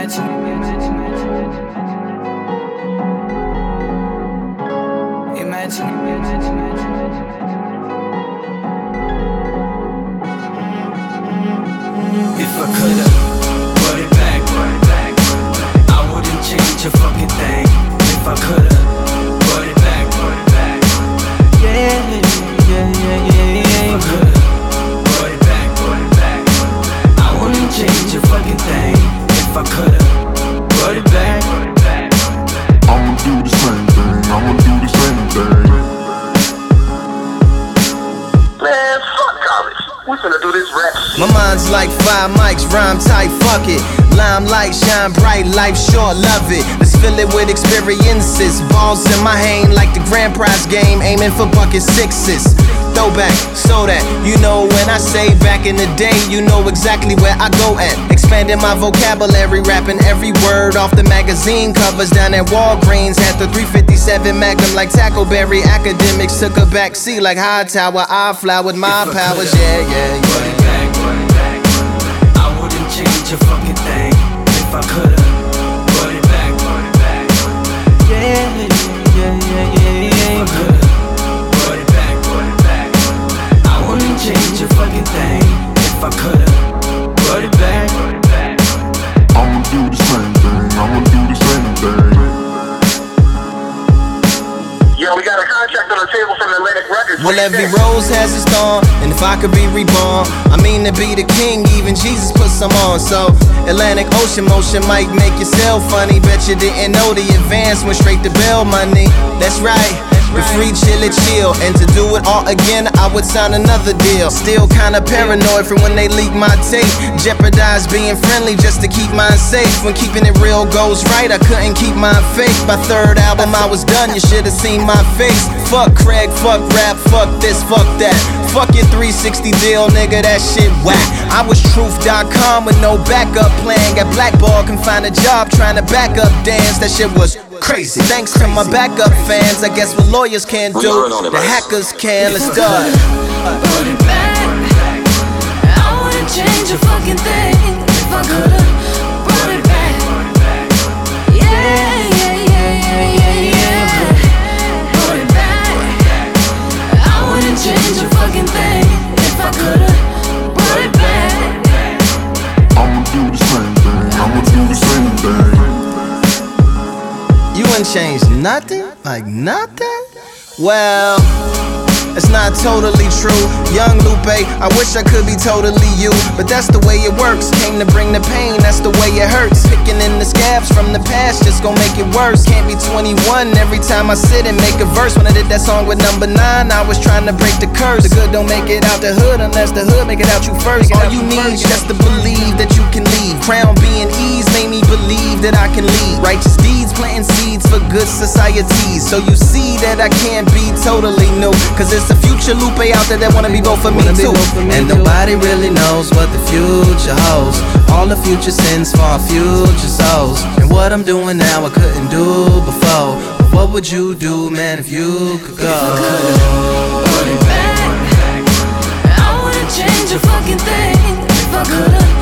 If I could've brought it back, I wouldn't change a fucking thing. If I could've brought it back, yeah. If I could've brought it back, I wouldn't change a fucking thing. If I could've brought it back, I'ma do the same thing, I'ma do the same thing. Man, fuck college. We finna do this rap shit. My mind's like 5 mics, rhyme tight, fuck it. Limelight, shine bright, life short, love it. Let's fill it with experiences. Balls in my hand like the grand prize game, aiming for bucket sixes. Throwback, so that you know when I say back in the day, you know exactly where I go at. Expanding my vocabulary, rapping every word off the magazine covers down at Walgreens. Had the 357 Magnum like Tackleberry. Academics took a back seat like Hightower. I fly with my powers, yeah. brought it back, I wouldn't change a fucking thing. If I could've brought it back, yeah. If I could've brought it back, I wouldn't change a fucking thing. If I could've brought it back, I'ma do the same thing, I'ma do the same thing. Yo, we got a contract on the table from Atlantic Records. Well, every rose has its thorn, and if I could be reborn, I mean to be the king, even Jesus put some on. So Atlantic Ocean motion might make yourself funny. Bet you didn't know the advance went straight to bail money. That's right, the free chill, and to do it all again, I would sign another deal. Still kinda paranoid from when they leak my tape. Jeopardize being friendly just to keep mine safe. When keeping it real goes right, I couldn't keep mine fake. By third album I was done, you should've seen my face. Fuck Craig, fuck rap, fuck this, fuck that. Fuck your 360 deal, nigga, that shit whack. I was truth.com with no backup plan. Got blackballed, can find a job trying to back up dance. That shit was crazy. Thanks to my backup fans, I guess what lawyers can't do, the hackers can. Let's start. Put it back, I wouldn't change a fucking thing. If I could've brought it back, yeah. Put it back, I wouldn't change a fucking thing. If I could've brought it back, I'ma do the same thing, I'ma do the same thing. You wouldn't change nothing? Like nothing? Well, it's not totally true. Young Lupe, I wish I could be totally you, but that's the way it works. Came to bring the pain, that's the way it hurts. Picking in the scabs from the past just gon' make it worse. Can't be 21 every time I sit and make a verse. When I did that song with Number 9, I was trying to break the curse. The good don't make it out the hood unless the hood make it out you first. All you need is just to believe that you can leave. Crown being ease made me believe that I can lead. Righteous deeds planting seeds for good societies. So you see that I can't be totally new, cause it's a future Lupe out there that wanna be both for me too. And nobody really knows what the future holds. All the future sends for our future souls. And what I'm doing now I couldn't do before. But what would you do, man, if you could go? put it back, I wouldn't change a fucking thing. If I could've